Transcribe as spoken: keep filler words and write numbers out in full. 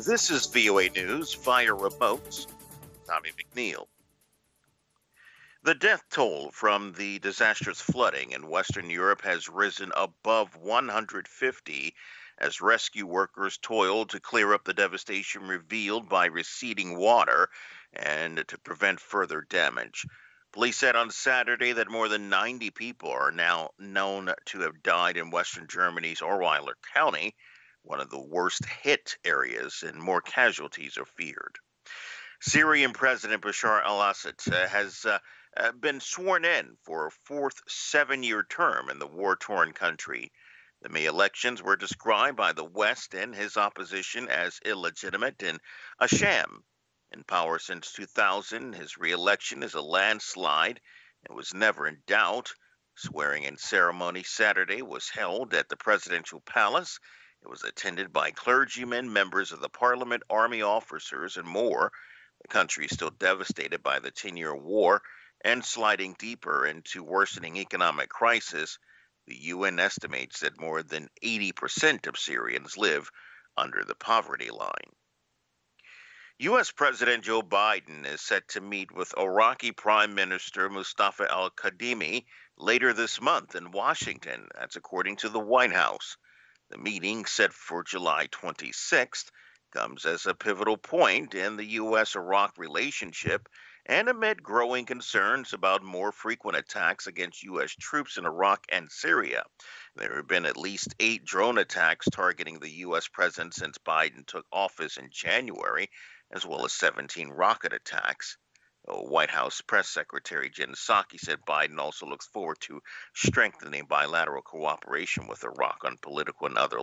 This is V O A News via remotes. Tommy McNeil. The death toll from the disastrous flooding in Western Europe has risen above one hundred fifty as rescue workers toil to clear up the devastation revealed by receding water and to prevent further damage. Police said on Saturday that more than ninety people are now known to have died in western Germany's Ahrweiler County, one of the worst hit areas, and more casualties are feared. Syrian President Bashar al Assad uh, has uh, uh, been sworn in for a fourth seven year term in the war torn country. The May elections were described by the West and his opposition as illegitimate and a sham. In power since two thousand, his re-election is a landslide and was never in doubt. Swearing in ceremony Saturday was held at the presidential palace. It was attended by clergymen, members of the parliament, army officers, and more. The country is still devastated by the ten-year war and sliding deeper into worsening economic crisis. The U N estimates that more than eighty percent of Syrians live under the poverty line. U S. President Joe Biden is set to meet with Iraqi Prime Minister Mustafa al-Kadhimi later this month in Washington. That's according to the White House. The meeting, set for July twenty-sixth, comes as a pivotal point in the U S Iraq relationship and amid growing concerns about more frequent attacks against U S troops in Iraq and Syria. There have been at least eight drone attacks targeting the U S presence since Biden took office in January, as well as seventeen rocket attacks. White House Press Secretary Jen Psaki said Biden also looks forward to strengthening bilateral cooperation with Iraq on political and other